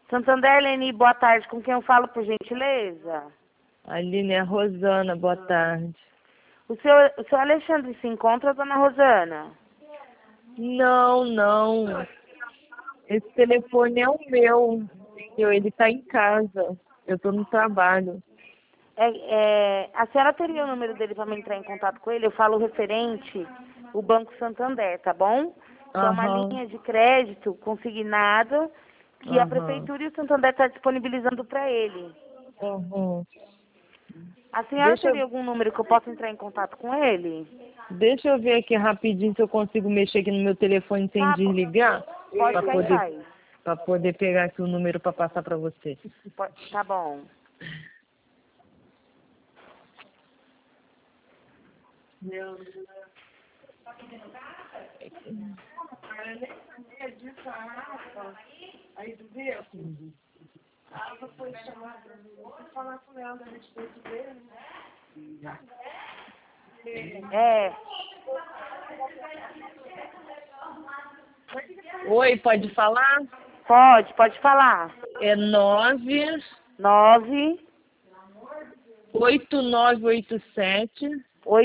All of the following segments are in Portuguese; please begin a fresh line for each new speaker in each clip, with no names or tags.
Santander, Leni, boa tarde. Com quem eu falo, por gentileza?
Aline, é Rosana, boa tarde.
O seu Alexandre se encontra, dona Rosana?
Não. Esse telefone é o meu. Entendeu? Ele está em casa. Eu estou no trabalho.
A senhora teria o número dele para me entrar em contato com ele? Eu falo referente o Banco Santander, tá bom? Que é uma linha de crédito consignada que a Prefeitura e o Santander está disponibilizando para ele. A senhora teria algum número que eu possa entrar em contato com ele?
Deixa eu ver aqui rapidinho se eu consigo mexer aqui no meu telefone sem desligar.
Pode cair.
Para poder pegar aqui o número para passar para você.
Tá bom.
Aí tu vê, a Ava foi chamada, vou falar com ela a respeito dele, né?
Oi, pode falar?
Pode falar.
É 8987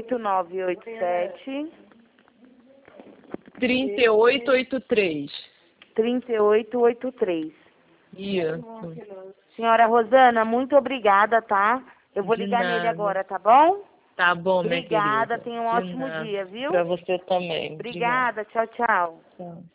3883.
3883.
Isso.
Senhora Rosana, muito obrigada, tá? Eu vou ligar nele agora, tá bom?
Tá bom, minha querida.
Obrigada, tenha um ótimo dia, viu?
Pra você também.
Obrigada, tchau.
Tchau.